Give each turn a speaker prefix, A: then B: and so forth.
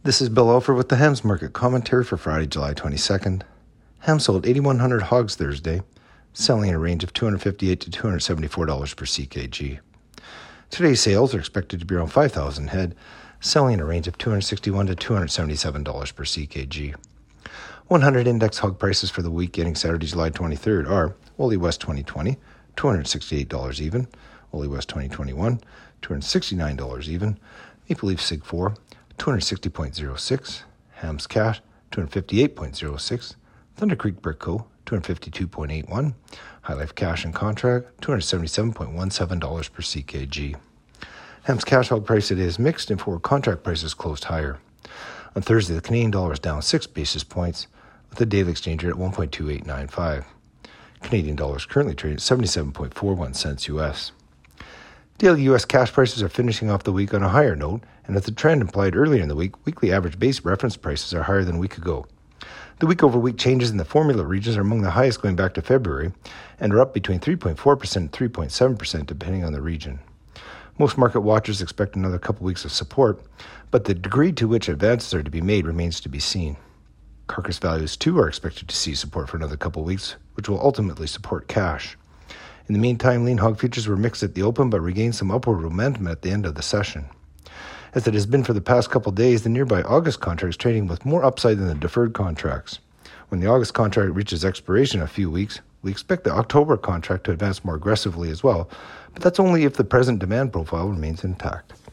A: This is Bill Alford with the Hams Market Commentary for Friday, July 22nd. Ham sold 8,100 hogs Thursday, selling in a range of $258 to $274 per CKG. Today's sales are expected to be around 5,000 head, selling in a range of $261 to $277 per CKG. 100 index hog prices for the week ending Saturday, July 23rd are Woolly West 2020, $268 even, Woolly West 2021, $269 even, Maple Leaf Sig 4, $260.06, Hams Cash, $258.06, Thunder Creek Brick Co., $252.81, High Life Cash and Contract, $277.17 per CKG. Hams Cash hog price today is mixed and forward contract prices closed higher. On Thursday, the Canadian dollar is down 6 basis points, with the daily exchange rate at 1.2895. Canadian dollar is currently trading at 77.41 cents US. Daily U.S. cash prices are finishing off the week on a higher note, and as the trend implied earlier in the week, weekly average base reference prices are higher than a week ago. The week-over-week changes in the formula regions are among the highest going back to February, and are up between 3.4% and 3.7% depending on the region. Most market watchers expect another couple weeks of support, but the degree to which advances are to be made remains to be seen. Carcass values, too, are expected to see support for another couple weeks, which will ultimately support cash. In the meantime, lean hog futures were mixed at the open but regained some upward momentum at the end of the session. As it has been for the past couple days, the nearby August contract is trading with more upside than the deferred contracts. When the August contract reaches expiration in a few weeks, we expect the October contract to advance more aggressively as well, but that's only if the present demand profile remains intact.